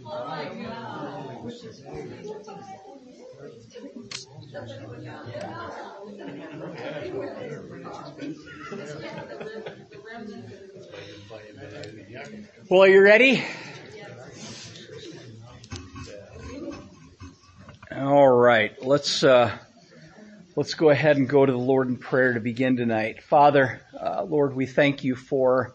Well, are you ready? All right. Let's go ahead and go to the Lord in prayer to begin tonight. Father, Lord, we thank you for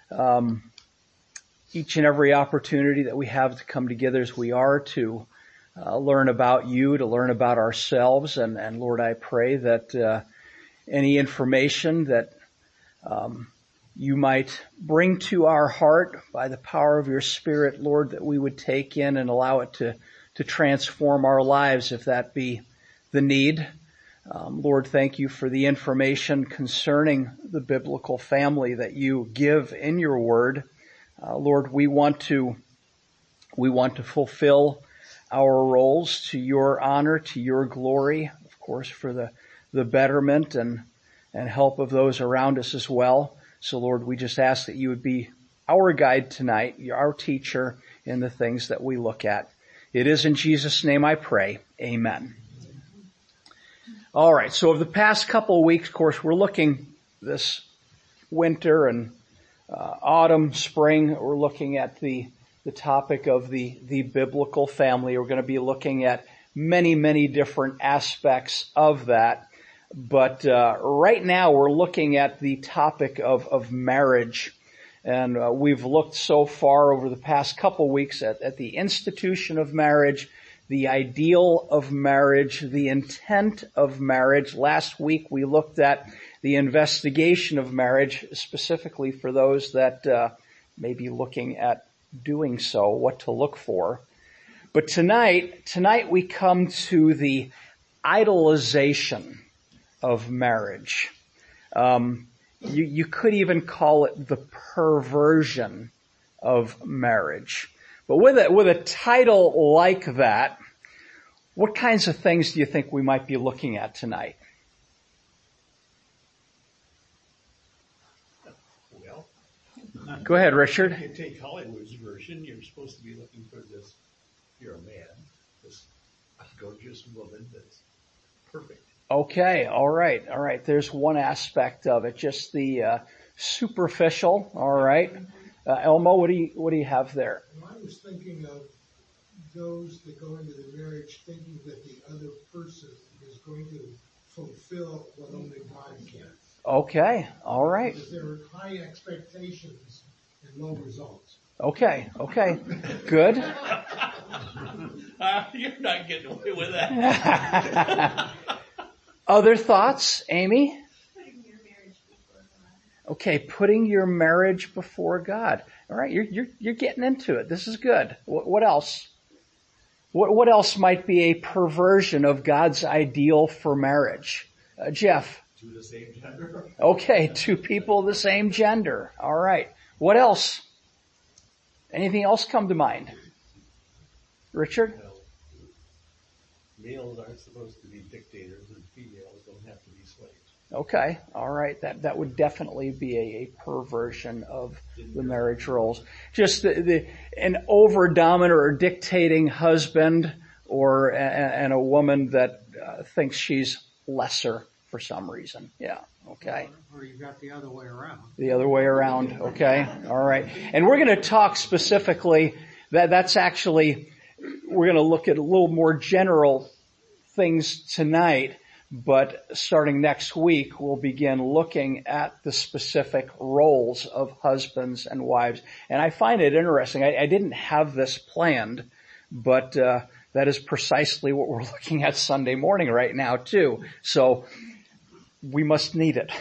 each and every opportunity that we have to come together as we are to learn about you, to learn about ourselves. And Lord, I pray that any information that you might bring to our heart by the power of your Spirit, Lord, that we would take in and allow it to transform our lives if that be the need. Lord, thank you for the information concerning the biblical family that you give in your word. Lord, we want to fulfill our roles to your honor, to your glory, of course, for the betterment and help of those around us as well. So Lord, we just ask that you would be our guide tonight, our teacher in the things that we look at. It is in Jesus' name I pray. Amen. All right. So over the past couple of weeks, of course, we're looking this winter and autumn, spring. We're looking at the topic of the biblical family. We're going to be looking at many different aspects of that. But right now we're looking at the topic of marriage. And we've looked so far over the past couple weeks at the institution of marriage, the ideal of marriage, the intent of marriage. Last week we looked at the investigation of marriage, specifically for those that may be looking at doing so, what to look for. But tonight we come to the idolization of marriage. You could even call it the perversion of marriage. But with a title like that, what kinds of things do you think we might be looking at tonight? Well, go ahead, Richard. If you take Hollywood's version, you're supposed to be looking for this, if you're a man, this gorgeous woman that's perfect. Okay, all right. There's one aspect of it, just the superficial. All right, Elmo, what do you have there? I was thinking of those that go into the marriage thinking that the other person is going to fulfill what only God can. Okay, all right. Because there are high expectations and low results. Okay, good. You're not getting away with that. Other thoughts, Amy? Putting your marriage before God. Okay, putting your marriage before God. All right, you're getting into it. This is good. What else? What else might be a perversion of God's ideal for marriage? Jeff? To the same gender. Okay, two people of the same gender. All right. What else? Anything else come to mind? Richard? Well, males aren't supposed to be dictators and females don't have to be slaves. Okay, all right. That would definitely be a perversion of the marriage roles. Just an over-dominant or dictating husband and a woman that thinks she's lesser for some reason. Yeah, okay. Or you got the other way around. The other way around, okay. All right. And we're going to talk specifically, that's actually, we're going to look at a little more general things tonight. But starting next week, we'll begin looking at the specific roles of husbands and wives. And I find it interesting. I didn't have this planned, but that is precisely what we're looking at Sunday morning right now, too. So we must need it.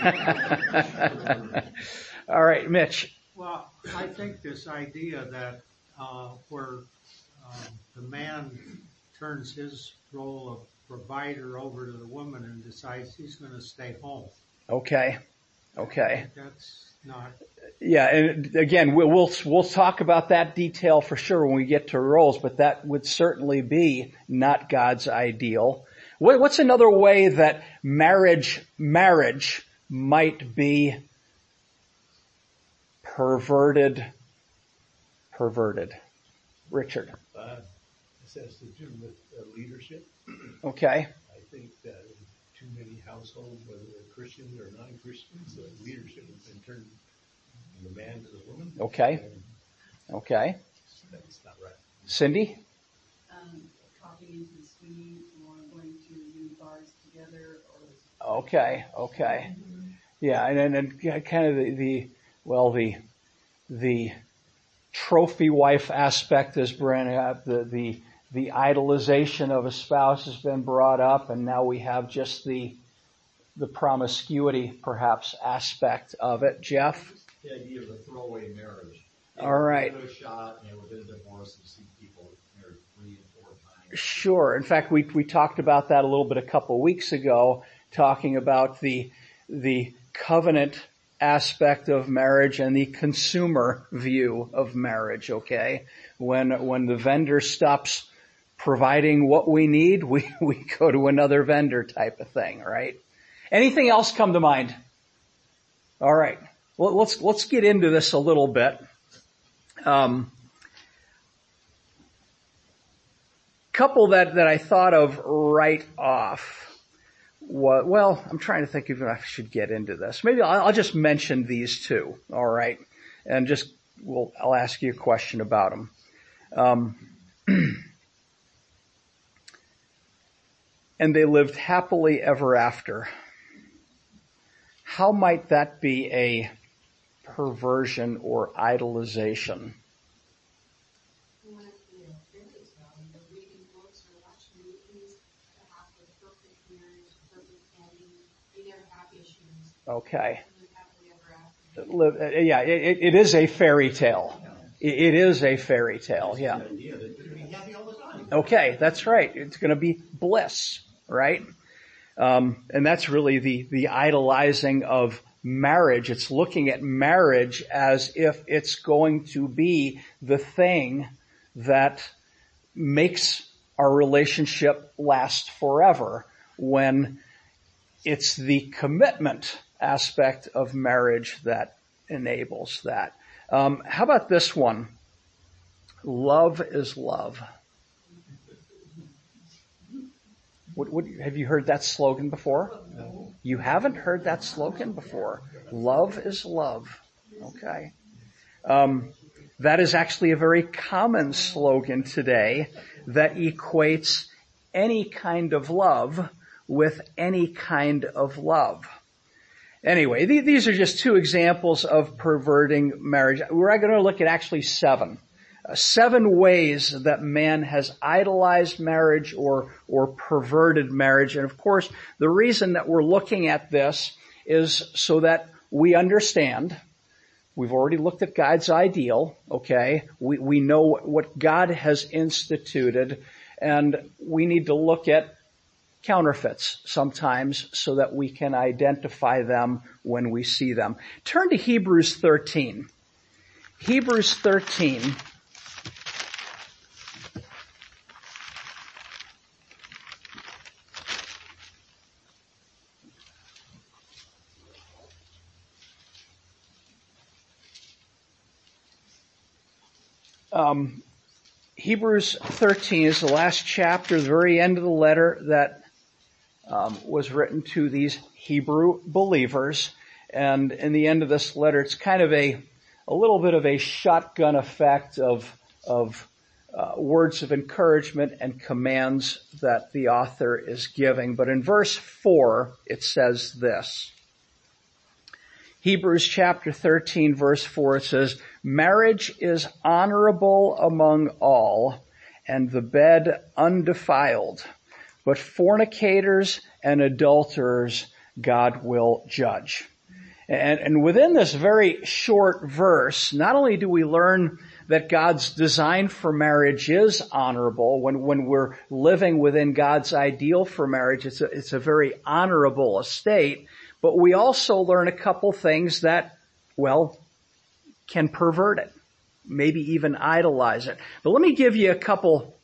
All right, Mitch. Well, I think this idea that where the man turns his role of provider over to the woman and decides he's going to stay home. Okay. That's not. Yeah, and again, we'll talk about that detail for sure when we get to roles, but that would certainly be not God's ideal. What's another way that marriage might be perverted? Richard. This has to do with leadership. Okay. I think that in too many households, whether they're Christians or non-Christians, the leadership has been turned from the man to the woman. Okay. And Okay. that's not right. Cindy? Coffees and sweets, or going to uni bars together, or Okay. Yeah, and kind of the trophy wife aspect is bringing up, the idolization of a spouse has been brought up, and now we have just the promiscuity perhaps aspect of it. Jeff? The idea of a throwaway marriage. All right. Give it a shot, and within a divorce, you see people married 3 and 4 times. Sure. In fact, we talked about that a little bit a couple of weeks ago, talking about the covenant aspect of marriage and the consumer view of marriage, okay? When the vendor stops providing what we need, we go to another vendor type of thing, right? Anything else come to mind? All right. Well, let's get into this a little bit. Couple that I thought of right off. Well, I'm trying to think if I should get into this. Maybe I'll just mention these two, all right? And I'll ask you a question about them. And they lived happily ever after. How might that be a perversion or idolization? Reading books or watching movies that have the perfect marriage, perfect ending. You never have issues. Okay. Live happily ever after. Yeah, it is a fairy tale. It is a fairy tale, yeah. The idea that you're going to be happy all the time. Okay, that's right. It's going to be bliss, right? And that's really the idolizing of marriage. It's looking at marriage as if it's going to be the thing that makes our relationship last forever, when it's the commitment aspect of marriage that enables that. How about this one? Love is love. What, have you heard that slogan before? No. You haven't heard that slogan before. Love is love. Okay. That is actually a very common slogan today that equates any kind of love with any kind of love. Anyway, these are just two examples of perverting marriage. We're going to look at actually 7. 7 ways that man has idolized marriage or perverted marriage. And of course, the reason that we're looking at this is so that we understand. We've already looked at God's ideal, okay? We know what God has instituted, and we need to look at counterfeits sometimes so that we can identify them when we see them. Turn to Hebrews 13. Hebrews 13. Hebrews 13 is the last chapter, the very end of the letter that was written to these Hebrew believers. And in the end of this letter, it's kind of a little bit of a shotgun effect of words of encouragement and commands that the author is giving. But in verse 4, it says this. Hebrews chapter 13, verse 4, it says, "Marriage is honorable among all, and the bed undefiled. But fornicators and adulterers God will judge." And within this very short verse, not only do we learn that God's design for marriage is honorable, when we're living within God's ideal for marriage, it's a very honorable estate, but we also learn a couple things that, well, can pervert it, maybe even idolize it. But let me give you a couple,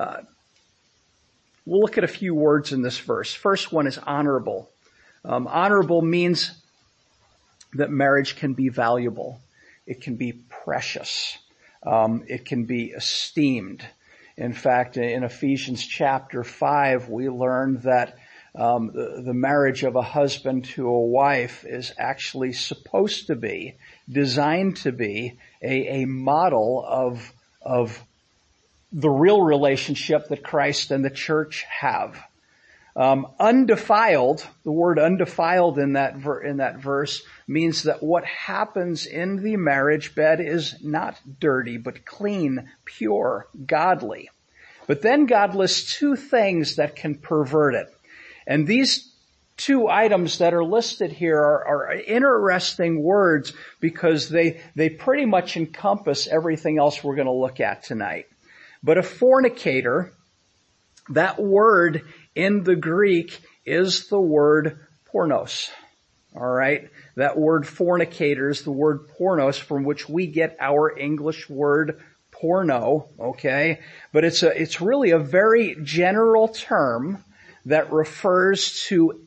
we'll look at a few words in this verse. First one is honorable. Honorable means that marriage can be valuable. It can be precious. It can be esteemed. In fact, in Ephesians chapter 5, we learn that the marriage of a husband to a wife is actually supposed to be, designed to be, a model of the real relationship that Christ and the church have. Undefiled, the word undefiled in that verse means that what happens in the marriage bed is not dirty, but clean, pure, godly. But then God lists two things that can pervert it. And these two items that are listed here are interesting words because they pretty much encompass everything else we're going to look at tonight. But a fornicator, that word in the Greek is the word pornos. All right? That word fornicator is the word pornos, from which we get our English word porno, okay? But it's really a very general term that refers to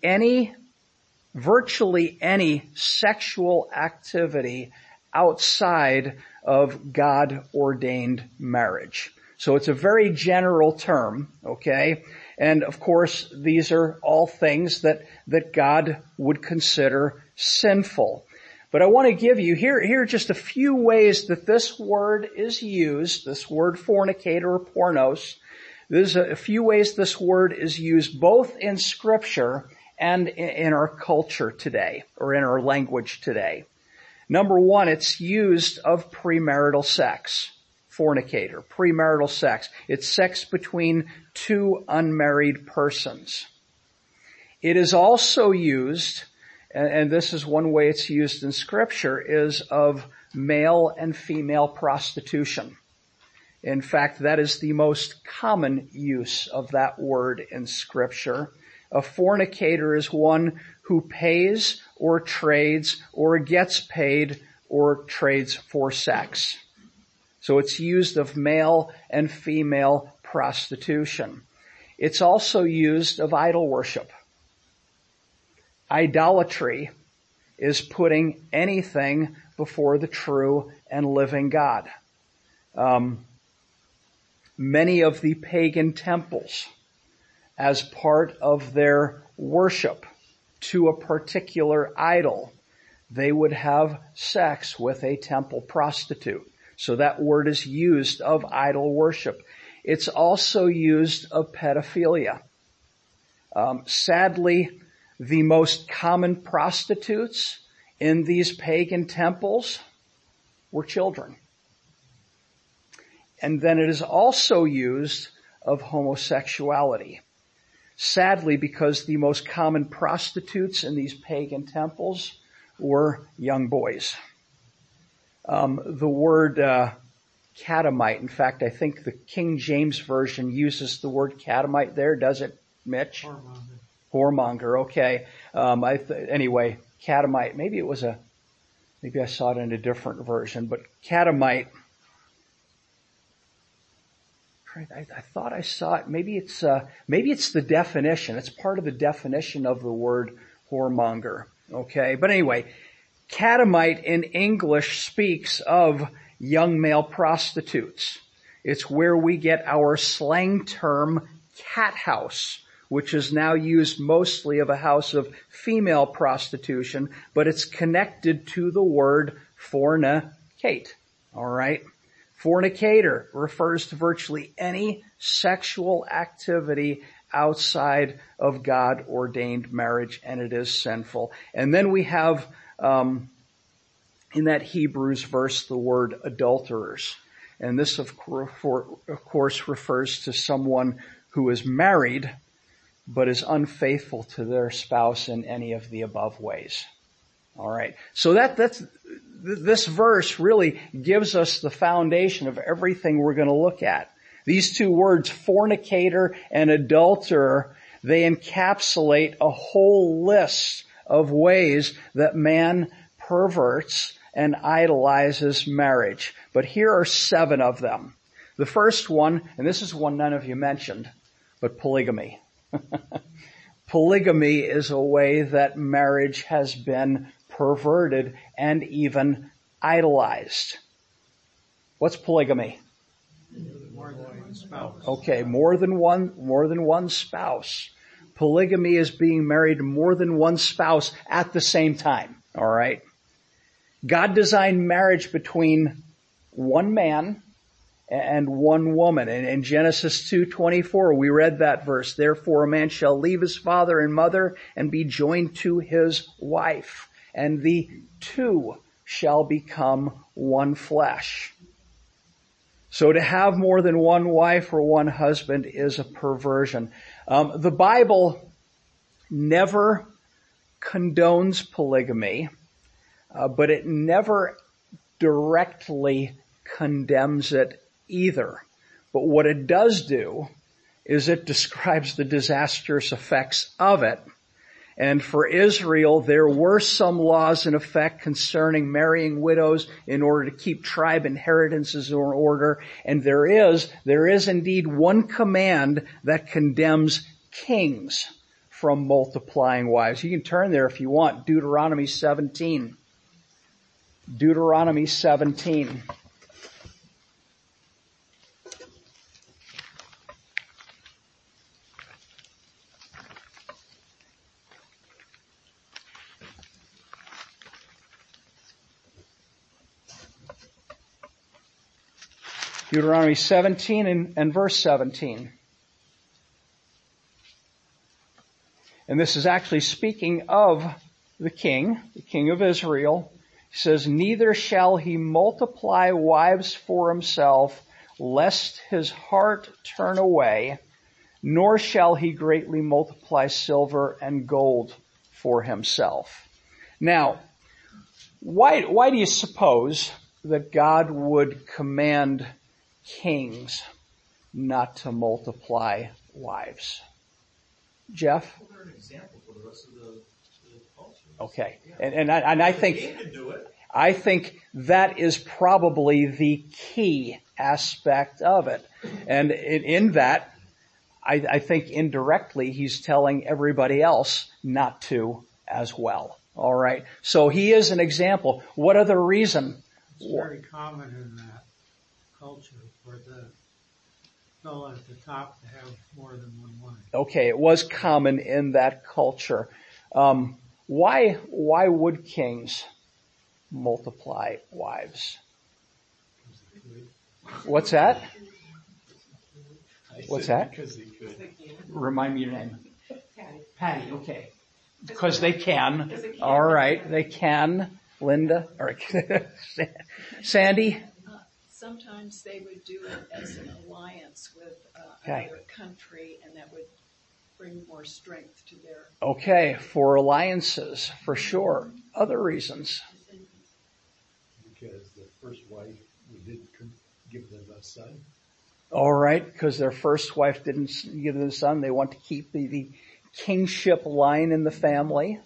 virtually any sexual activity outside of God-ordained marriage. So it's a very general term, okay? And of course, these are all things that God would consider sinful. But I want to give you, here are just a few ways that this word is used, this word fornicator or pornos. There's a few ways this word is used both in Scripture and in our culture today, or in our language today. Number one, it's used of premarital sex. Fornicator, premarital sex. It's sex between two unmarried persons. It is also used, and this is one way it's used in Scripture, is of male and female prostitution. In fact, that is the most common use of that word in Scripture. A fornicator is one who pays or trades or gets paid or trades for sex. So it's used of male and female prostitution. It's also used of idol worship. Idolatry is putting anything before the true and living God. Many of the pagan temples, as part of their worship to a particular idol, they would have sex with a temple prostitute. So that word is used of idol worship. It's also used of pedophilia. Sadly, the most common prostitutes in these pagan temples were children. And then it is also used of homosexuality. Sadly, because the most common prostitutes in these pagan temples were young boys. The word catamite, in fact, I think the King James Version uses the word catamite there, does it, Mitch? Whoremonger, okay. Anyway, catamite, maybe I saw it in a different version, but catamite, I thought I saw it, maybe it's the definition, it's part of the definition of the word whoremonger, okay. But anyway, catamite in English speaks of young male prostitutes. It's where we get our slang term cat house, which is now used mostly of a house of female prostitution, but it's connected to the word fornicate. All right? Fornicator refers to virtually any sexual activity outside of God-ordained marriage, and it is sinful. And then we have in that Hebrews verse the word adulterers. And this, of course, refers to someone who is married but is unfaithful to their spouse in any of the above ways. All right. So this verse really gives us the foundation of everything we're going to look at. These two words, fornicator and adulterer, they encapsulate a whole list of ways that man perverts and idolizes marriage. But here are 7 of them. The first one, and this is one none of you mentioned, but polygamy. Polygamy is a way that marriage has been perverted and even idolized. What's polygamy? More than one spouse. Okay, more than one spouse. Polygamy is being married to more than one spouse at the same time. All right. God designed marriage between one man and one woman. And in Genesis 2:24, we read that verse. Therefore a man shall leave his father and mother and be joined to his wife, and the two shall become one flesh. So to have more than one wife or one husband is a perversion. The Bible never condones polygamy, but it never directly condemns it either. But what it does do is it describes the disastrous effects of it. And for Israel, there were some laws in effect concerning marrying widows in order to keep tribe inheritances in order. And there is indeed one command that condemns kings from multiplying wives. You can turn there if you want. Deuteronomy 17. Deuteronomy 17. Deuteronomy 17 and verse 17. And this is actually speaking of the king of Israel. He says, neither shall he multiply wives for himself, lest his heart turn away, nor shall he greatly multiply silver and gold for himself. Now, why do you suppose that God would command kings not to multiply wives? Jeff? Well, they're an example for the rest of the culture. Okay. And I think, They can do it. I think that is probably the key aspect of it. And in that, I think indirectly he's telling everybody else not to as well. All right. So he is an example. What other reason? It's very common in that culture for the fellow at the top to have more than one wife. Okay, it was common in that culture. Why would kings multiply wives? What's that? What's that? Because they could. Remind me your name. Patty. Patty, okay. Because they can. All right, they can. Linda, all right. Sandy? Sometimes they would do it as an alliance with Okay. another country, and that would bring more strength to their... Okay, for alliances, for sure. Other reasons? Because the first wife didn't give them a son. All right, because their first wife didn't give them a son. They want to keep the kingship line in the family.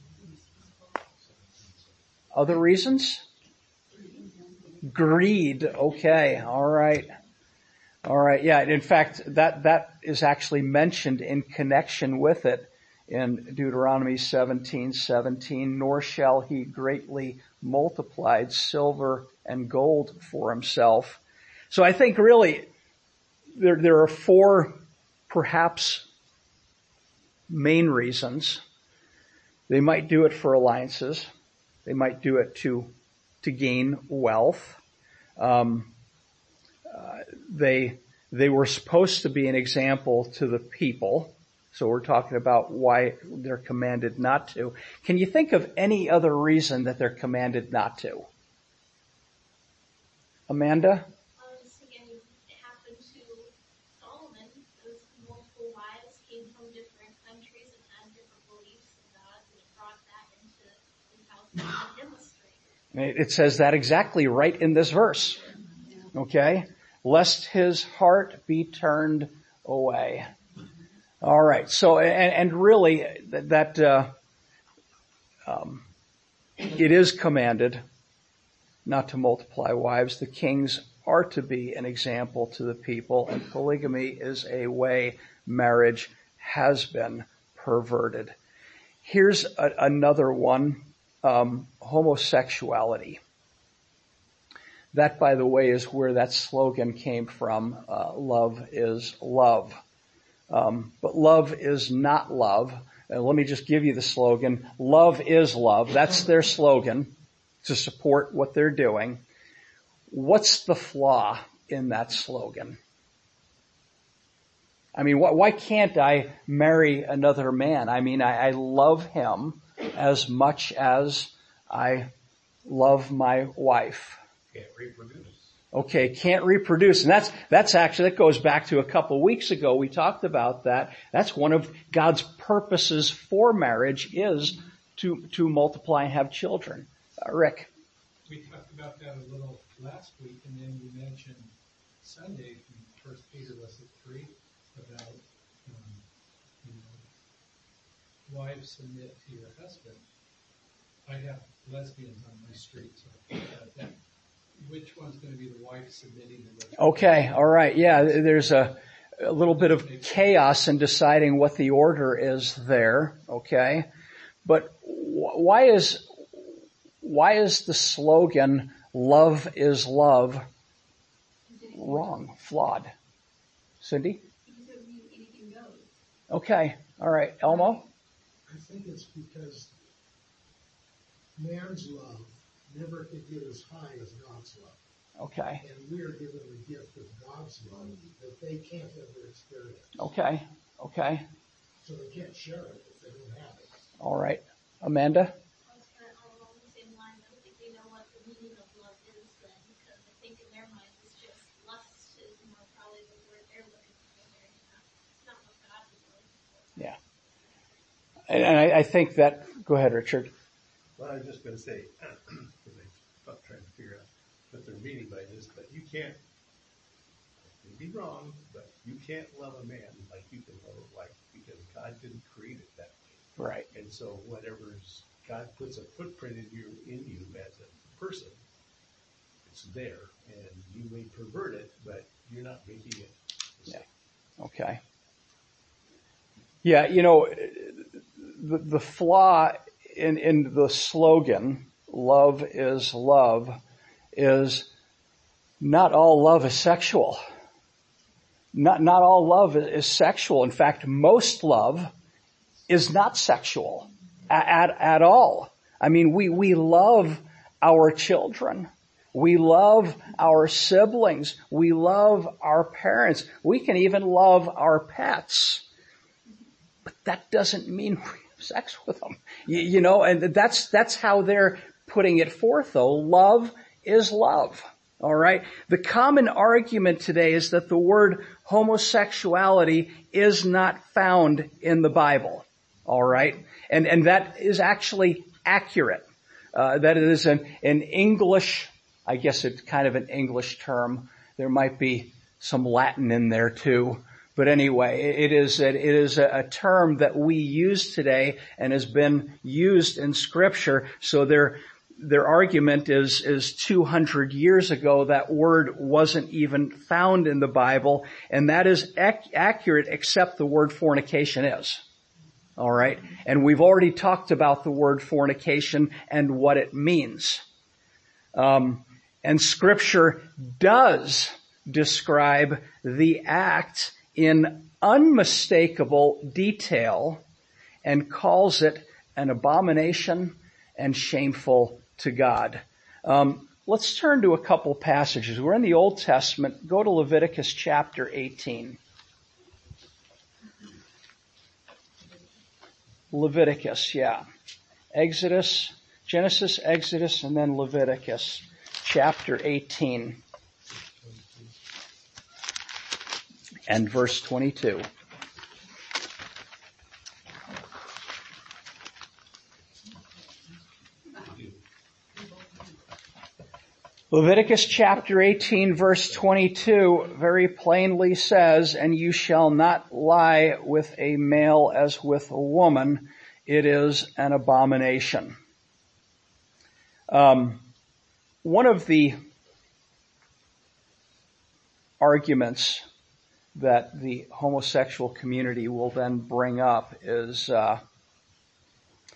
Other reasons? Greed. Okay. All right. All right. Yeah. In fact, that is actually mentioned in connection with it in Deuteronomy 17:17. Nor shall he greatly multiply silver and gold for himself. So I think really there are four perhaps main reasons. They might do it for alliances. They might do it to gain wealth. They were supposed to be an example to the people. So we're talking about why they're commanded not to. Can you think of any other reason that they're commanded not to? Amanda? Just again, it happened to Solomon. Those multiple wives came from different countries and had different beliefs in God, and it brought that into his house and demonstrated. It says that exactly right in this verse. Okay? Lest his heart be turned away. All right. So, and really that it is commanded not to multiply wives. The kings are to be an example to the people, and polygamy is a way marriage has been perverted. Here's another one, homosexuality. That, by the way, is where that slogan came from. Love is love. But love is not love. Let me just give you the slogan. Love is love. That's their slogan to support what they're doing. What's the flaw in that slogan? I mean, why can't I marry another man? I mean, I love him as much as I love my wife. Can't reproduce. Okay, can't reproduce. And that's actually, that goes back to a couple weeks ago. We talked about that. That's one of God's purposes for marriage is to multiply and have children. Rick. We talked about that a little last week, and then you mentioned Sunday from 1 Peter was it 3 about, wives submit to your husband. I have lesbians on my street, so which one's going to be the wife submitting to the... Okay, all right. Yeah, there's a little bit of chaos in deciding what the order is there, okay? But why is the slogan, love is love, wrong, flawed? Cindy? Okay, all right. Elmo? I think it's because man's love never could get as high as God's love. Okay. And we are given the gift of God's love that they can't ever experience. Okay. So they can't share it if they don't have it. All right. Amanda? I was kind of all along the same line. I don't think they know what the meaning of love is then, because I think in their mind it's just lust is more probably the word they're looking for there. It's not what God is looking for. Yeah. And I think that, go ahead, Richard. Well, I was just going to say, I'm trying to figure out what they're meaning by this, but you can't, I may be wrong, but you can't love a man like you can love a wife because God didn't create it that way. Right. And so God puts a footprint in you as a person, it's there, and you may pervert it, but you're not making it the same. Yeah. Okay. Yeah, the flaw in the slogan, love is not all love is sexual. Not all love is sexual. In fact, most love is not sexual at all. I mean, we love our children. We love our siblings. We love our parents. We can even love our pets. But that doesn't mean we have sex with them. And that's how they're putting it forth though. Love is love. All right. The common argument today is that the word homosexuality is not found in the Bible. All right. And that is actually accurate. That it is an English, I guess it's kind of an English term. There might be some Latin in there too. But anyway, it is a term that we use today and has been used in Scripture. So their argument is 200 years ago that word wasn't even found in the Bible, and that is accurate except the word fornication is. All right? And we've already talked about the word fornication and what it means. And Scripture does describe the act in unmistakable detail and calls it an abomination and shameful to God. Let's turn to a couple passages. We're in the Old Testament. Go to Leviticus chapter 18. Leviticus, yeah. Genesis, Exodus, and then Leviticus chapter 18. And verse 22. Leviticus chapter 18 verse 22 very plainly says, "And you shall not lie with a male as with a woman. It is an abomination." One of the arguments that the homosexual community will then bring up is,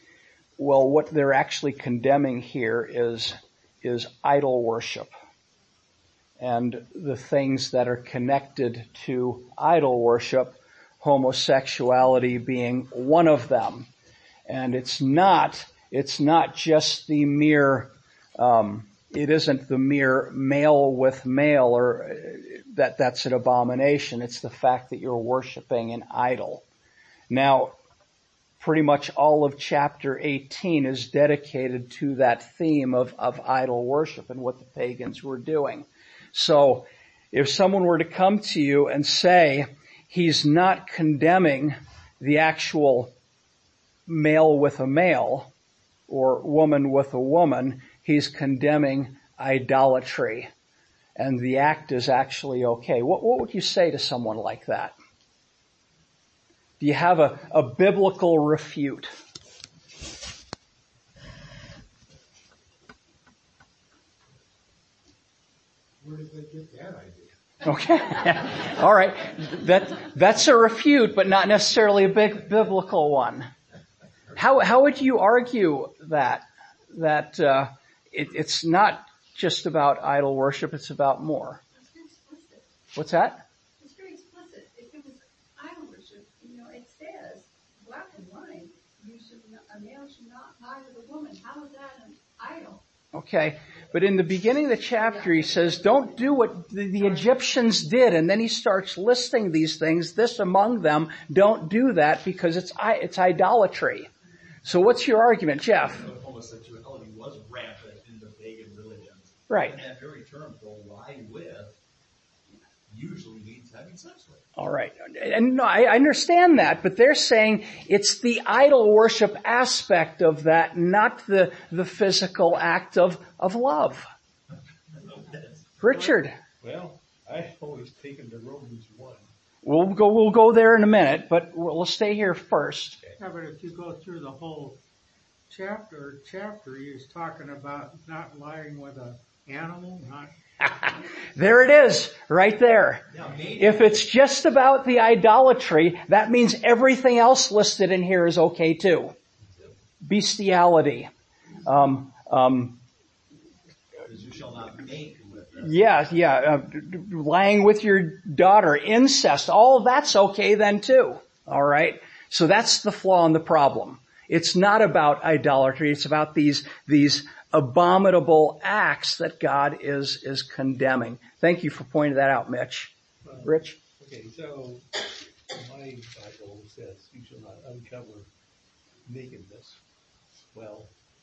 what they're actually condemning here is idol worship. and the things that are connected to idol worship, homosexuality being one of them. And it's not just the mere, it isn't the mere male with male or that's an abomination. It's the fact that you're worshiping an idol. Now, pretty much all of chapter 18 is dedicated to that theme of idol worship and what the pagans were doing. So if someone were to come to you and say he's not condemning the actual male with a male or woman with a woman, he's condemning idolatry. And the act is actually okay. What would you say to someone like that? Do you have a biblical refute? Where did they get that idea? Okay. All right. That's a refute, but not necessarily a big biblical one. How would you argue that it's not just about idol worship, it's about more? It's very explicit. What's that? It's very explicit. If it was idol worship, it says, black and white, a male should not lie with a woman. How is that an idol? Okay, but in the beginning of the chapter he says, don't do what the Egyptians did, and then he starts listing these things, this among them, don't do that because it's idolatry. So what's your argument, Jeff? Homosexuality was rampant in the pagan religions. Right. And that very term, to lie with, usually means having sex with. All right. And no, I understand that, but they're saying it's the idol worship aspect of that, not the physical act of love. Richard. Well, I always take them to Romans 1. We'll go there in a minute, but we'll stay here first. Yeah, but if you go through the whole chapter, he's talking about not lying with an animal, not... There it is, right there. If it's just about the idolatry, that means everything else listed in here is okay too. Bestiality. Because you shall not mate with them. Yeah, lying with your daughter, incest, all of that's okay then too. All right? So that's the flaw in the problem. It's not about idolatry, it's about these abominable acts that God is condemning. Thank you for pointing that out, Mitch. Rich? Okay, so my Bible says you shall not uncover nakedness. Well,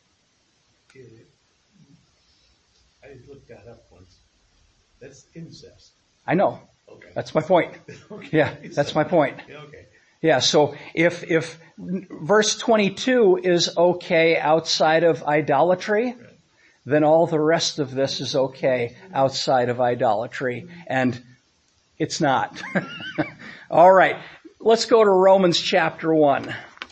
I looked that up once. That's incest. I know. Okay. That's my point. Okay. Yeah, that's my point. Yeah, okay. Yeah, so if verse 22 is okay outside of idolatry, then all the rest of this is okay outside of idolatry. And it's not. All right, let's go to Romans chapter 1.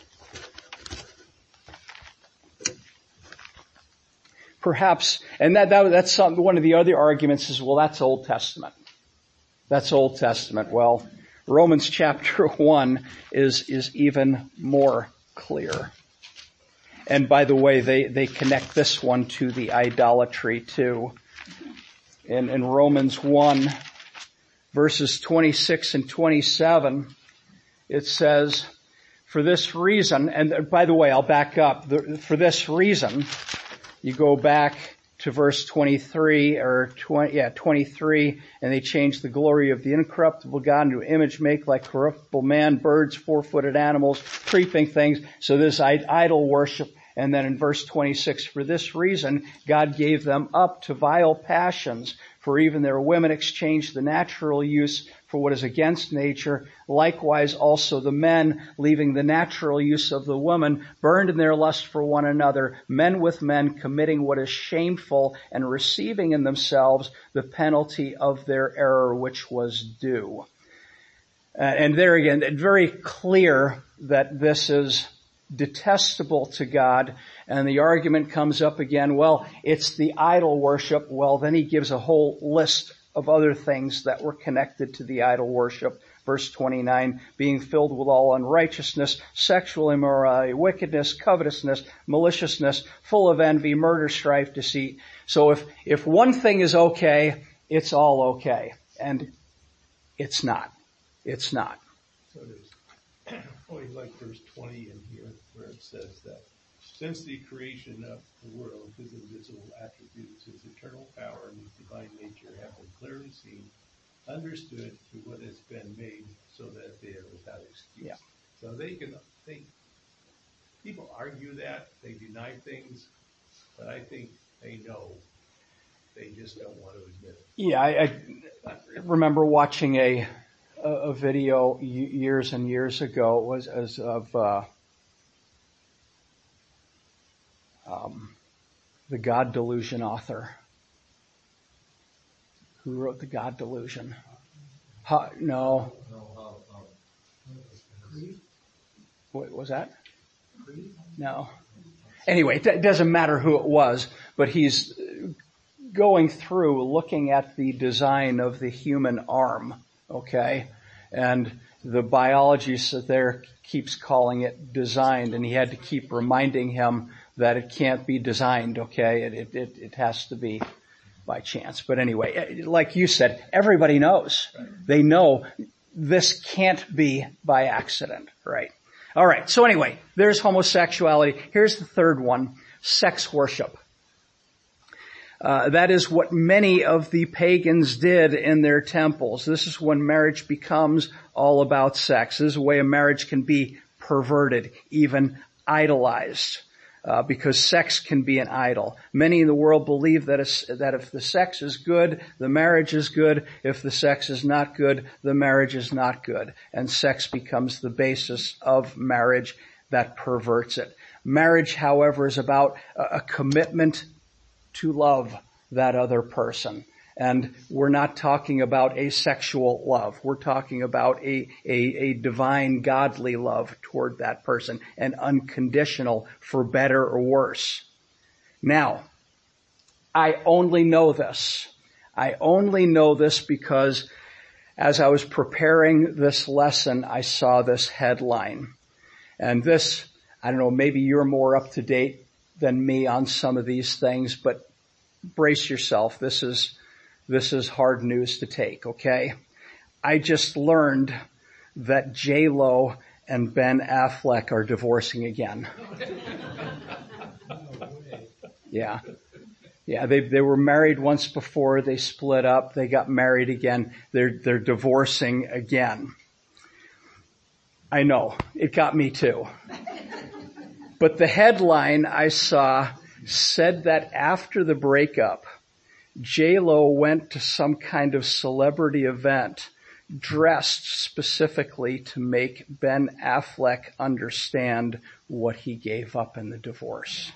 Perhaps, and that's one of the other arguments is, well, that's Old Testament. That's Old Testament. Well, Romans chapter 1 is even more clear. And by the way, they connect this one to the idolatry too. In Romans 1, verses 26 and 27, it says, for this reason, and by the way, I'll back up, for this reason, you go back to verse 23, 23, and they change the glory of the incorruptible God into image make like corruptible man, birds, four-footed animals, creeping things. So this idol worship. And then in verse 26, for this reason, God gave them up to vile passions, for even their women exchanged the natural use for what is against nature. Likewise also the men, leaving the natural use of the woman, burned in their lust for one another, men with men committing what is shameful and receiving in themselves the penalty of their error which was due. And there again, very clear that this is detestable to God, and the argument comes up again, well, it's the idol worship. Well, then he gives a whole list of other things that were connected to the idol worship. Verse 29, being filled with all unrighteousness, sexual immorality, wickedness, covetousness, maliciousness, full of envy, murder, strife, deceit. So if one thing is okay, it's all okay. And it's not. It's not. So there's always like verse 20 in here where it says that since the creation of the world, his invisible attributes, his eternal power, and his divine nature have been clearly seen, understood through what has been made, so that they are without excuse. Yeah. So people argue that, they deny things, but I think they know. They just don't want to admit it. Yeah, I remember watching a video years and years ago. It was as of the God Delusion author. Who wrote the God Delusion? No. What was that? No. Anyway, it doesn't matter who it was, but he's going through looking at the design of the human arm, okay? And the biologist there keeps calling it designed, and he had to keep reminding him that it can't be designed, okay? It has to be by chance. But anyway, like you said, everybody knows. They know this can't be by accident, right? All right. So anyway, there's homosexuality. Here's the third one, sex worship. That is what many of the pagans did in their temples. This is when marriage becomes all about sex. This is a way a marriage can be perverted, even idolized, because sex can be an idol. Many in the world believe that if the sex is good, the marriage is good. If the sex is not good, the marriage is not good. And sex becomes the basis of marriage that perverts it. Marriage, however, is about a commitment to love that other person. And we're not talking about asexual love. We're talking about a divine, godly love toward that person, and unconditional for better or worse. Now, I only know this. I only know this because as I was preparing this lesson, I saw this headline. And this, I don't know, maybe you're more up to date than me on some of these things, but brace yourself. This is hard news to take, okay? I just learned that J-Lo and Ben Affleck are divorcing again. Yeah. Yeah, they were married once before, they split up, they got married again, they're divorcing again. I know, it got me too. But the headline I saw said that after the breakup, J-Lo went to some kind of celebrity event dressed specifically to make Ben Affleck understand what he gave up in the divorce.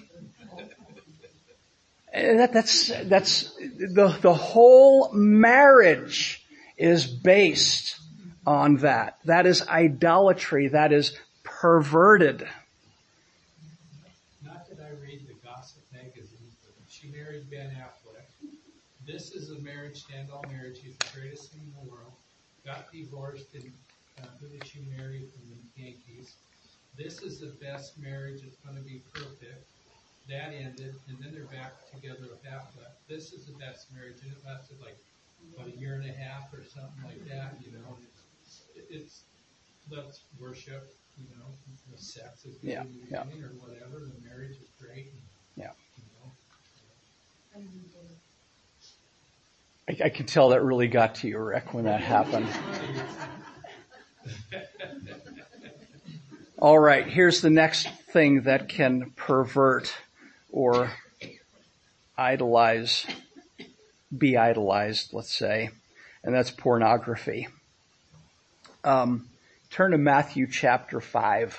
And that's the whole marriage is based on that. That is idolatry. That is perverted. Not that I read the gossip magazines, but she married Ben Affleck. This is a marriage, stand-all marriage. He's the greatest thing in the world. Got divorced, and who did she marry from the Yankees? This is the best marriage. It's going to be perfect. That ended, and then they're back together with Affleck. This is the best marriage, and it lasted like about a year and a half or something like that. You know, it's let's worship. You know, the sex is good in the beginning or whatever. The marriage is great. And, I can tell that really got to you, Rick, when that happened. All right, here's the next thing that can pervert or be idolized, let's say, and that's pornography. Turn to Matthew chapter 5.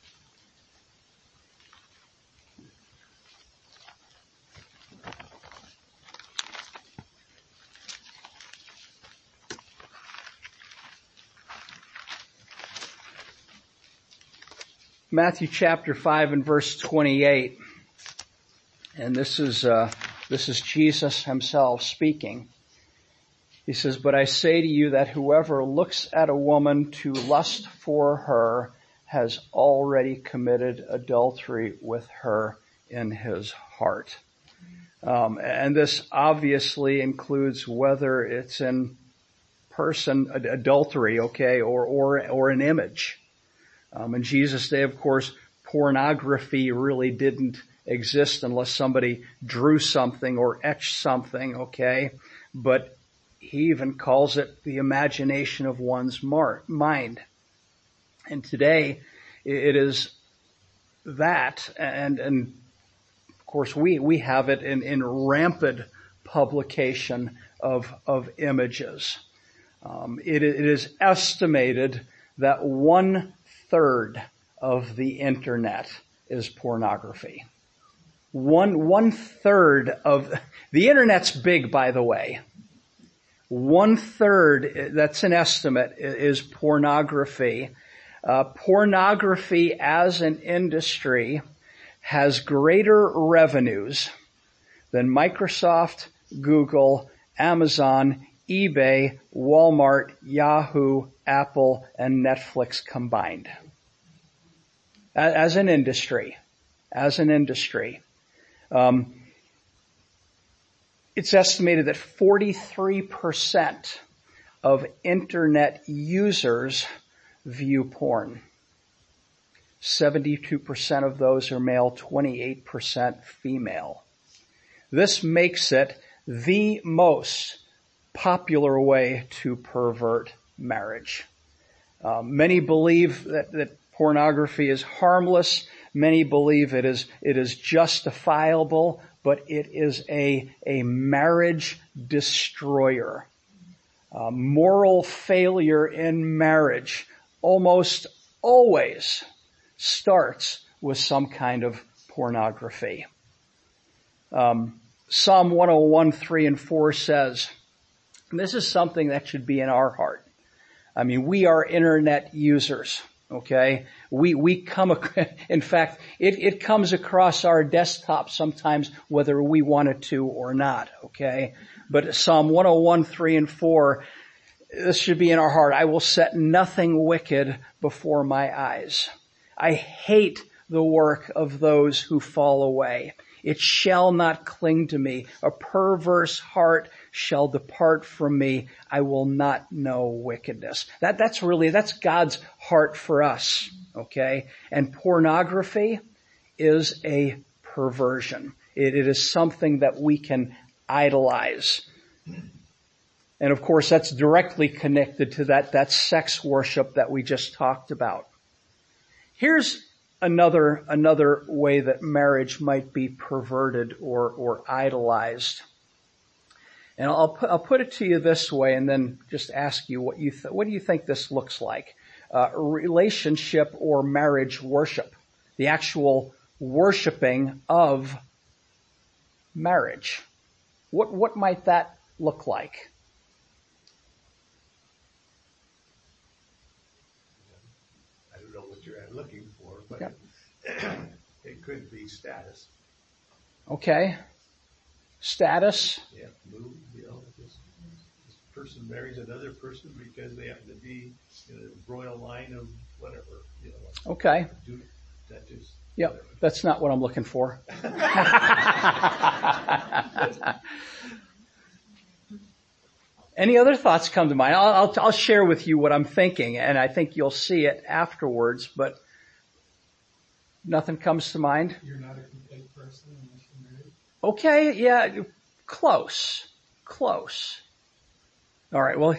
Matthew chapter 5 and verse 28. And this is Jesus himself speaking. He says, "But I say to you that whoever looks at a woman to lust for her has already committed adultery with her in his heart." And this obviously includes whether it's in person, adultery, okay, or an image. In Jesus' day, of course, pornography really didn't exist unless somebody drew something or etched something, okay? But he even calls it the imagination of one's mind. And today, it is that, and of course we have it in rampant publication of images. It is estimated that 1/3 of the internet is pornography. One third of the internet's big, by the way. 1/3, that's an estimate, is pornography. Pornography as an industry has greater revenues than Microsoft, Google, Amazon, eBay, Walmart, Yahoo, Apple, and Netflix combined. As an industry. It's estimated that 43% of internet users view porn. 72% of those are male, 28% female. This makes it the most popular way to pervert marriage. Many believe that pornography is harmless. Many believe it is justifiable, but it is a marriage destroyer. Moral failure in marriage almost always starts with some kind of pornography. Psalm 101, 3 and 4 says, and this is something that should be in our heart. I mean, we are internet users, okay? We come, in fact, it comes across our desktop sometimes whether we want it to or not, okay? But Psalm 101, 3 and 4, this should be in our heart. I will set nothing wicked before my eyes. I hate the work of those who fall away. It shall not cling to me. A perverse heart shall depart from me. I will not know wickedness. That's God's heart for us, okay? And pornography is a perversion. It is something that we can idolize. And of course, that's directly connected to that sex worship that we just talked about. Here's another way that marriage might be perverted or idolized. And I'll put it to you this way and then just ask you what do you think this looks like? Relationship or marriage worship. The actual worshiping of marriage. What might that look like? I don't know what you're looking for, but Yep. It could be status. Okay. Status. Yeah, this person marries another person because they happen to be in a royal line of whatever, Okay. That just. Yep. Whatever. That's not what I'm looking for. Any other thoughts come to mind? I'll share with you what I'm thinking, and I think you'll see it afterwards, but nothing comes to mind? You're not a complete person unless you're married. Okay, yeah, close. All right, well,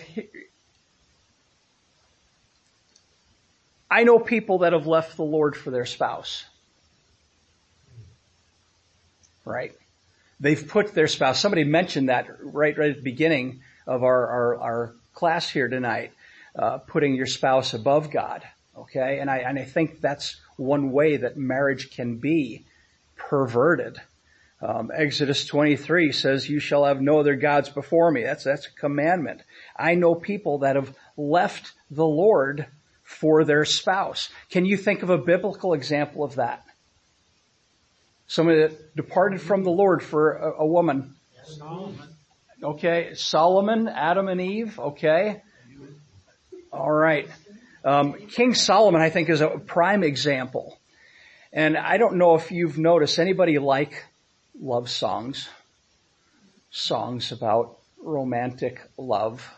I know people that have left the Lord for their spouse. Right? They've put their spouse, somebody mentioned that right at the beginning of our class here tonight, putting your spouse above God. Okay? And I think that's one way that marriage can be perverted. Exodus 23 says, you shall have no other gods before me. That's a commandment. I know people that have left the Lord for their spouse. Can you think of a biblical example of that? Somebody that departed from the Lord for a woman. Solomon. Okay, Solomon, Adam and Eve, okay. All right. King Solomon, I think, is a prime example. And I don't know if you've noticed, anybody like love songs? songs about romantic love.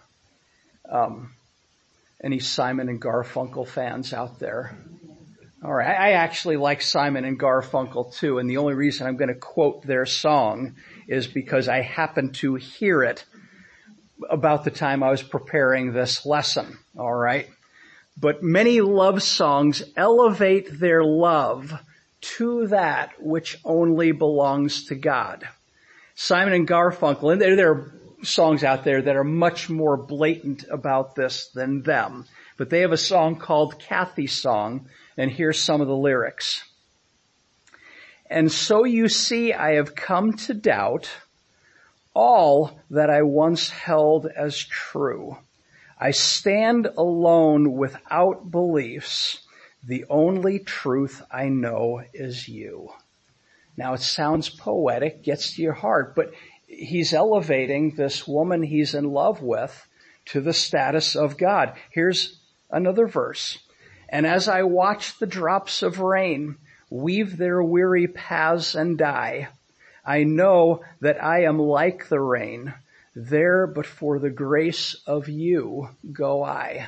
Any Simon and Garfunkel fans out there? All right. I actually like Simon and Garfunkel too, and the only reason I'm going to quote their song is because I happened to hear it about the time I was preparing this lesson. All right. But many love songs elevate their love to that which only belongs to God. Simon and Garfunkel, and there are songs out there that are much more blatant about this than them. But they have a song called Kathy's Song, and here's some of the lyrics. And so you see, I have come to doubt all that I once held as true. I stand alone without beliefs. The only truth I know is you. Now it sounds poetic, gets to your heart, but he's elevating this woman he's in love with to the status of God. Here's another verse. And as I watch the drops of rain weave their weary paths and die, I know that I am like the rain. There, but for the grace of you, go I.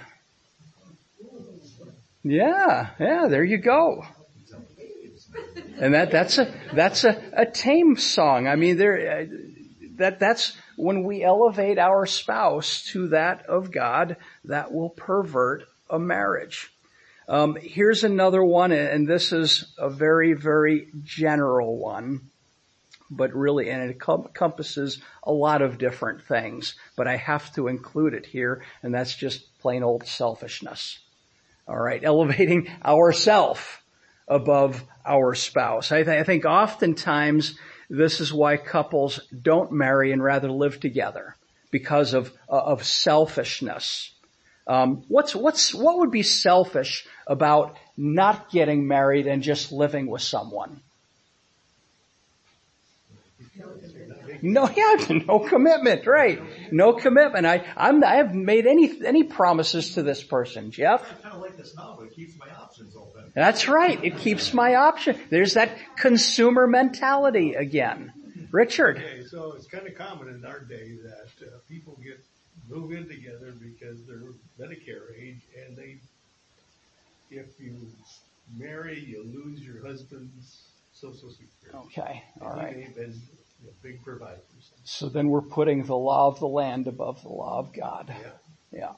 Yeah, there you go. And that's a tame song. I mean, that's when we elevate our spouse to that of God, that will pervert a marriage. Here's another one, and this is a very, very general one, but really, and it encompasses a lot of different things, but I have to include it here, and that's just plain old selfishness. All right, elevating ourself above our spouse. I think oftentimes this is why couples don't marry and rather live together, because of selfishness. What would be selfish about not getting married and just living with someone? No commitment, right? No commitment. I haven't made any promises to this person, Jeff. I kind of like this now, but it keeps my options open. That's right. It keeps my option. There's that consumer mentality again. Richard. Okay, so it's kind of common in our day that people move in together because they're Medicare age, and if you marry, you lose your husband's Social Security. Okay, all right. He has a big provider. So then we're putting the law of the land above the law of God. Yeah.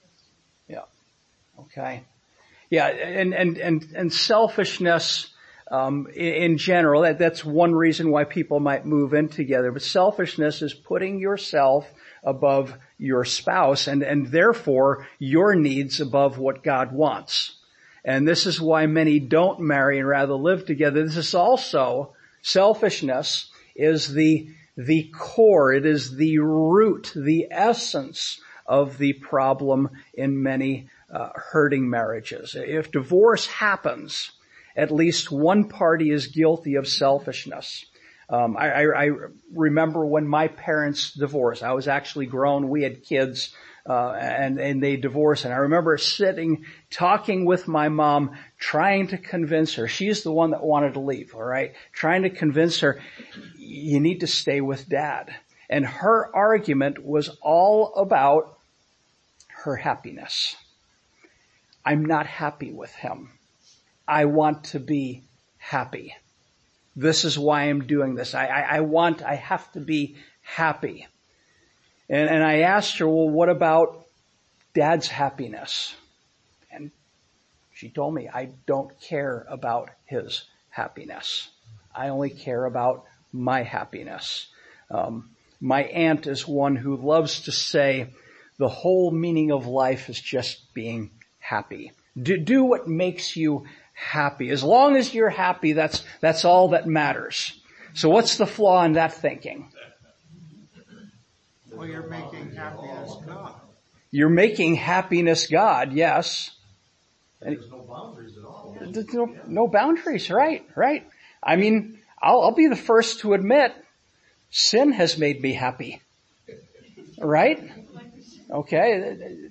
Okay. Yeah, and selfishness in general, that's one reason why people might move in together. But selfishness is putting yourself above your spouse and therefore your needs above what God wants. And this is why many don't marry and rather live together. This is also, selfishness is the core, it is the root, the essence of the problem in many hurting marriages. If divorce happens, at least one party is guilty of selfishness. I remember when my parents divorced. I was actually grown. We had kids, and they divorced. And I remember talking with my mom, trying to convince her. She's the one that wanted to leave, all right? Trying to convince her, you need to stay with Dad. And her argument was all about her happiness. I'm not happy with him. I want to be happy. This is why I'm doing this. I have to be happy. And I asked her, well, what about Dad's happiness? And she told me, I don't care about his happiness. I only care about my happiness. My aunt is one who loves to say the whole meaning of life is just being happy. Do what makes you happy. As long as you're happy, that's all that matters. So what's the flaw in that thinking? Well, you're making happiness God. You're making happiness God, yes. And there's no boundaries at all. There's no boundaries, right. I mean, I'll be the first to admit, sin has made me happy. Right? Okay.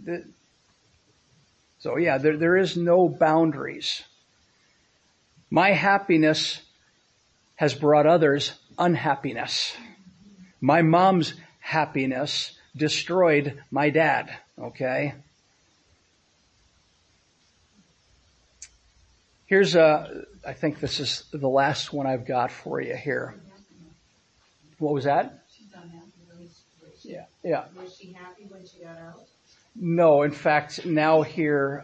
So yeah, there is no boundaries. My happiness has brought others unhappiness. My mom's happiness destroyed my dad. Okay? Here's I think this is the last one I've got for you here. What was that? She's unhappy with this situation. Yeah. Was she happy when she got out? No, in fact, now here,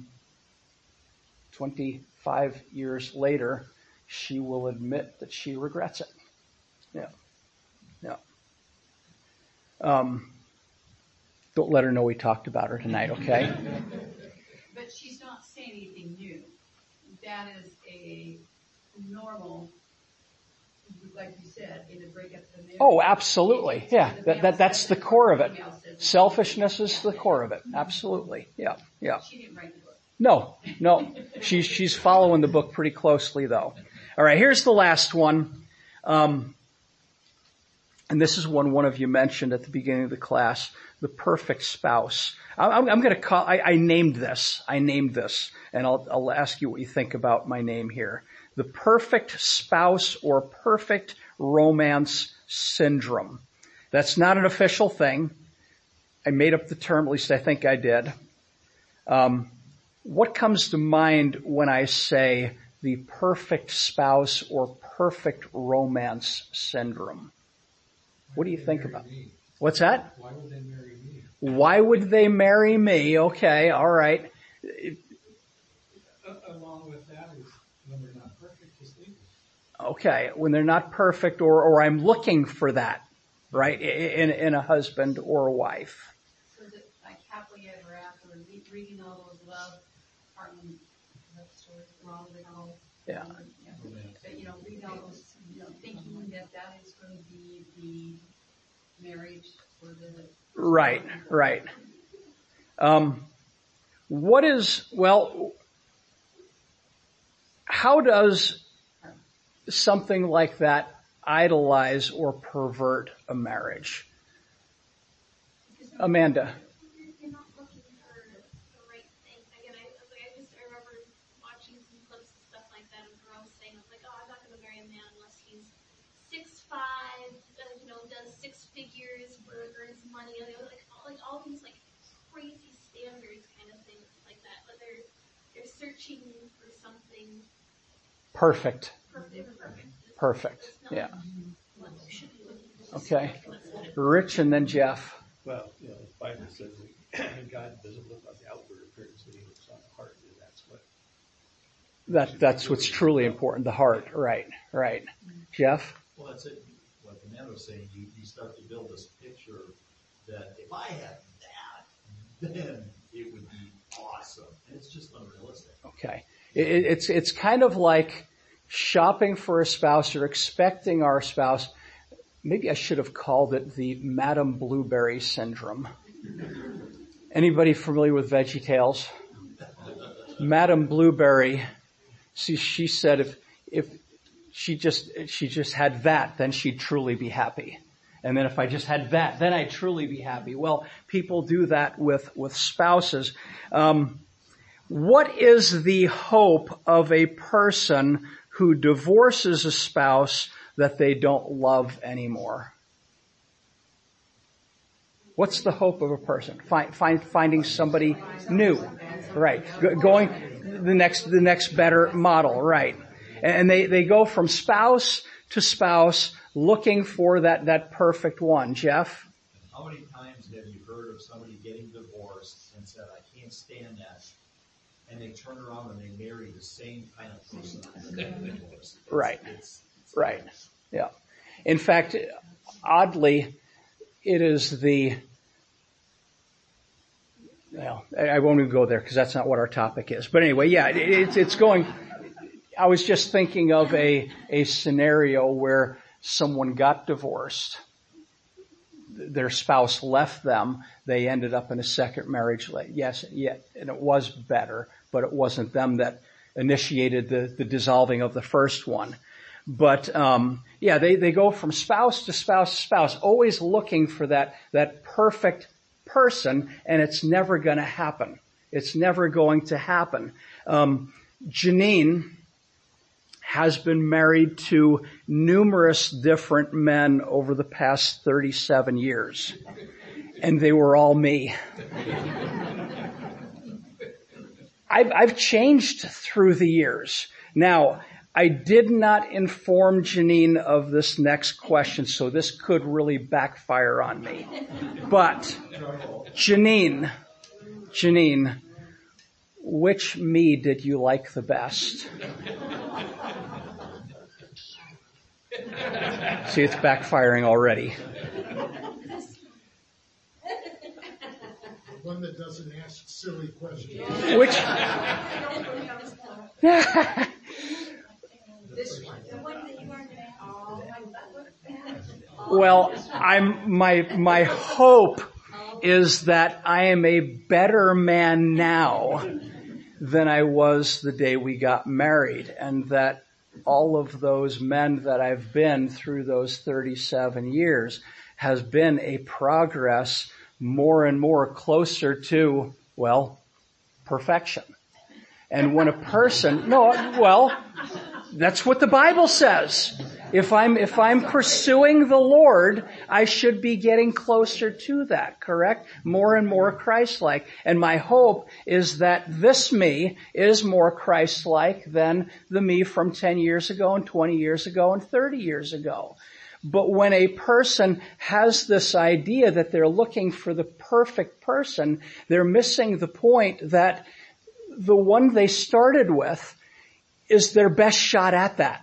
25 years later, she will admit that she regrets it. Yeah. Don't let her know we talked about her tonight, okay? But she's not saying anything new. That is a normal, like you said, in a breakup of the marriage. Oh, absolutely. Yeah, that's the core of it. Selfishness is the core of it. Absolutely. Yeah. She didn't write the book. No. She's following the book pretty closely, though. All right, here's the last one. And this is one of you mentioned at the beginning of the class, the perfect spouse. I'm going to call, I named this, and I'll ask you what you think about my name here. The perfect spouse or perfect romance syndrome. That's not an official thing. I made up the term, at least I think I did. What comes to mind when I say the perfect spouse or perfect romance syndrome? What do you think about? What's that? Why would they marry me? Why would they marry me? Okay, all right. Along with that is when they're not perfect, just leave them. Okay, when they're not perfect or I'm looking for that, right, in a husband or a wife. So is it like happily ever after, reading all those love stories, rom-coms? Yeah. But, reading all those, thinking that is going to be the marriage or the... Right. How does something like that idolize or pervert a marriage? Amanda. You're not looking for the right thing. Again, I remember watching some clips and stuff like that of girls saying, like, oh, I'm not going to marry a man unless he's 6'5", does 6 figures, earns money, like all these like crazy standards kind of things like that. But they're searching for something Perfect. Perfect. Yeah. Okay. Rich and then Jeff. Well, the Bible says that God doesn't look on the outward appearance, but He looks on the heart, and That's what's truly important, the heart. Right. Jeff? Well, that's it. Like Amanda was saying, you start to build this picture that if I had that, then it would be awesome. And it's just unrealistic. Okay. It's kind of like shopping for a spouse or expecting our spouse. Maybe I should have called it the Madame Blueberry syndrome. Anybody familiar with VeggieTales? Madame Blueberry, see, she said if she just had that, then she'd truly be happy. And then if I just had that, then I'd truly be happy. Well, people do that with spouses. What is the hope of a person who divorces a spouse that they don't love anymore? What's the hope of a person? Finding somebody new, right? Going the next better model, right? And they go from spouse to spouse looking for that perfect one. Jeff? How many times have you heard of somebody getting divorced and said, I can't stand that, and they turn around and they marry the same kind of person after getting divorced? Right. Yeah. In fact, oddly, it is I won't even go there because that's not what our topic is. But anyway, yeah, it's going, I was just thinking of a scenario where someone got divorced. Their spouse left them. They ended up in a second marriage. Yes, yeah, and it was better, but it wasn't them that initiated the dissolving of the first one. But, they go from spouse to spouse to spouse, always looking for that perfect person, and it's never going to happen. It's never going to happen. Janine has been married to numerous different men over the past 37 years. And they were all me. I've changed through the years. Now, I did not inform Janine of this next question, so this could really backfire on me. But, Janine, which me did you like the best? See, it's backfiring already. One that doesn't ask silly questions. Which? Well, my hope is that I am a better man now than I was the day we got married, and that all of those men that I've been through those 37 years has been a progress more and more closer to, well, perfection. And when a person, that's what the Bible says. If I'm pursuing the Lord, I should be getting closer to that, correct? More and more Christ-like. And my hope is that this me is more Christ-like than the me from 10 years ago and 20 years ago and 30 years ago. But when a person has this idea that they're looking for the perfect person, they're missing the point that the one they started with is their best shot at that.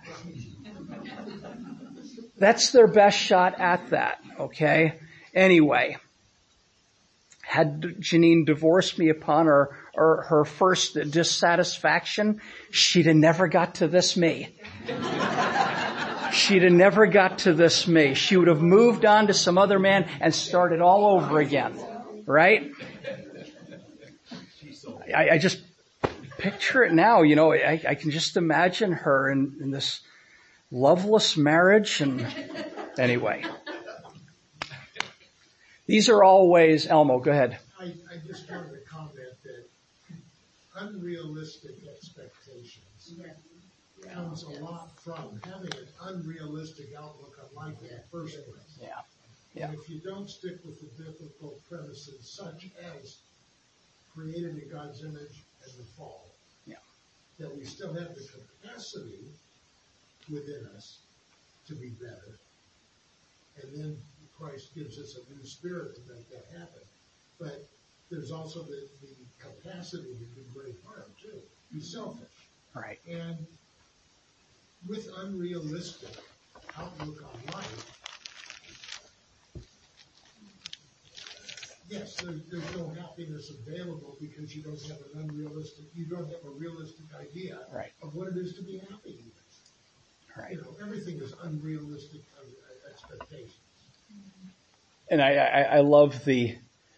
That's their best shot at that, okay? Anyway, had Janine divorced me upon her first dissatisfaction, she'd have never got to this me. She'd have never got to this me. She would have moved on to some other man and started all over again, right? I just picture it now, I can just imagine her in this loveless marriage. And anyway, these are all ways. Elmo, go ahead. I just wanted to comment that unrealistic expectations comes a lot from having an unrealistic outlook on life in the first place. Yeah. And if you don't stick with the difficult premises such as created in God's image and the fall, that we still have the capacity within us to be better. And then Christ gives us a new spirit to make that happen. But there's also the capacity to do great harm too. Be selfish. Right. And with unrealistic outlook on life, yes, there's no happiness available because you don't have a realistic idea of what it is to be happy. Right. Everything is unrealistic expectations. And I love the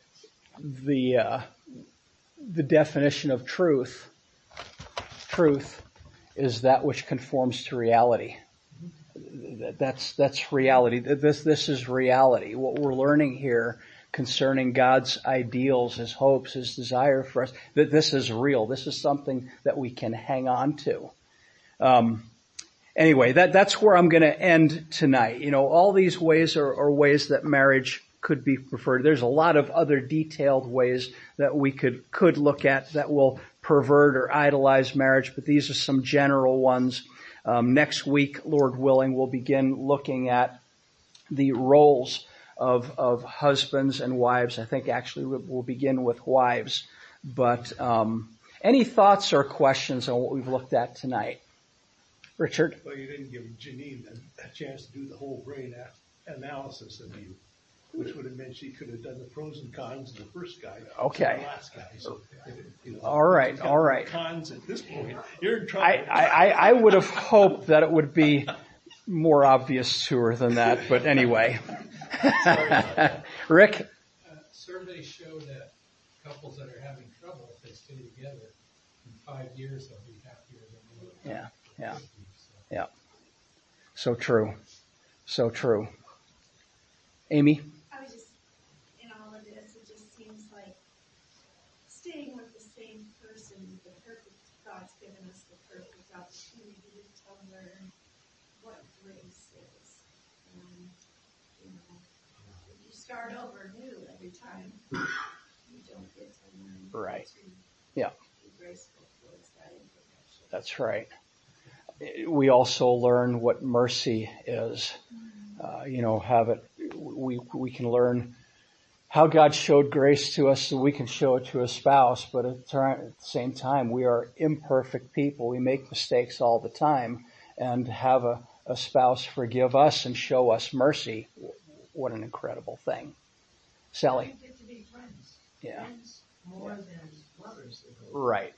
definition of truth. Truth is that which conforms to reality. That's reality. This is reality. What we're learning here concerning God's ideals, His hopes, His desire for us, that this is real. This is something that we can hang on to. Anyway, that's where I'm going to end tonight. All these ways are ways that marriage could be preferred. There's a lot of other detailed ways that we could look at that will pervert or idolize marriage, but these are some general ones. Next week, Lord willing, we'll begin looking at the roles of husbands and wives. I think actually we'll begin with wives. But any thoughts or questions on what we've looked at tonight? Richard? Well, you didn't give Janine a chance to do the whole brain analysis of you, which would have meant she could have done the pros and cons of the first guy. Okay. The last guy. So, all right. Cons at this point, you're in trouble. I would have hoped that it would be more obvious to her than that, but anyway. Rick? Surveys show that couples that are having trouble, if they stay together, in 5 years they'll be happier than they were. Yeah. So true. Amy? I was just, in all of this, it just seems like staying with the same person, the perfect God's given us the perfect opportunity to learn start over new every time. You don't get to learn. Right. To Yeah. be graceful towards that imperfection. That's right. We also learn what mercy is. We can learn how God showed grace to us so we can show it to a spouse, but at the same time, we are imperfect people. We make mistakes all the time, and have a spouse forgive us and show us mercy. What an incredible thing. Sally. We get to be friends. Yeah. Friends more than lovers. Right.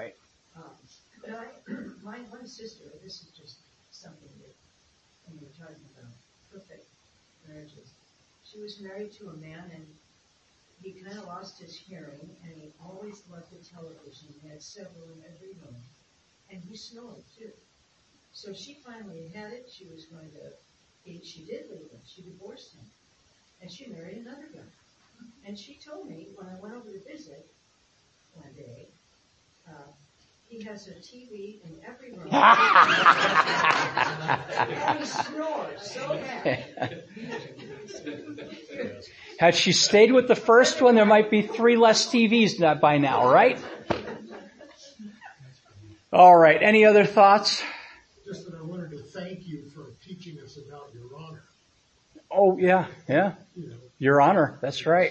But my one sister, this is just something that, when you're talking about perfect marriages, she was married to a man, and he kind of lost his hearing, and he always loved the television. He had several in every room, and he snored too. So she finally had it. She was going to, she did leave him. She divorced him, and she married another guy. And she told me when I went over to visit one day, he has a TV in every room. And he snores so bad. Had she stayed with the first one, there might be 3 less TVs by now, right? All right. Any other thoughts? Just that I wanted to thank you for teaching us about your honor. Oh, yeah. Your honor. That's right.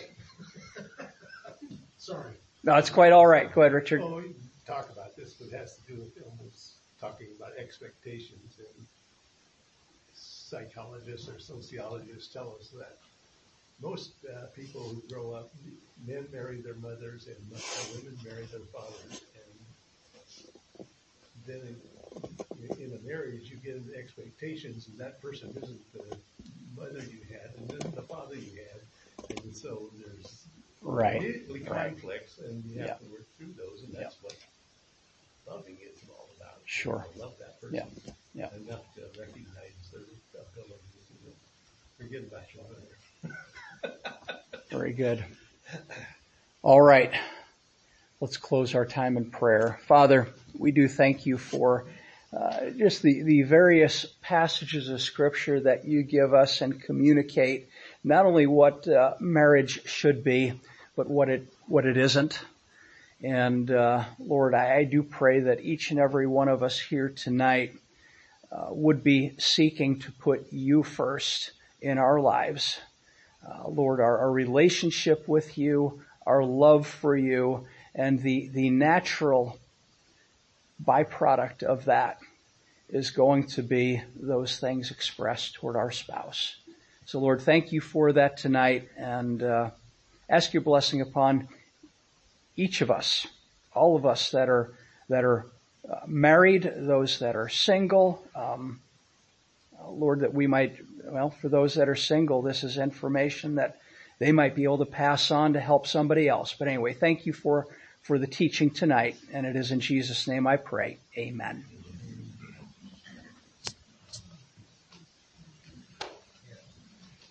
Sorry. No, it's quite all right. Go ahead, Richard. Oh, we can talk about this, but it has to do with almost talking about expectations, and psychologists or sociologists tell us that most people who grow up, men marry their mothers and women marry their fathers, and then in a marriage you get into expectations, and that person isn't the mother you had and isn't the father you had, and so there's immediately conflicts, and you have to work through those, and that's what loving is all about. Sure. You love that person enough to recognize their abilities and forget about your mother. Very good. All right. Let's close our time in prayer. Father, we do thank you for just the various passages of Scripture that you give us and communicate not only what marriage should be, but what it isn't. And Lord, I do pray that each and every one of us here tonight would be seeking to put you first in our lives. Lord, our relationship with you, our love for you, and the natural byproduct of that is going to be those things expressed toward our spouse. So Lord, thank you for that tonight, and ask your blessing upon each of us, all of us that are married, those that are single. Lord, that we might, for those that are single, this is information that they might be able to pass on to help somebody else. But anyway, thank you for the teaching tonight, and it is in Jesus' name I pray. Amen.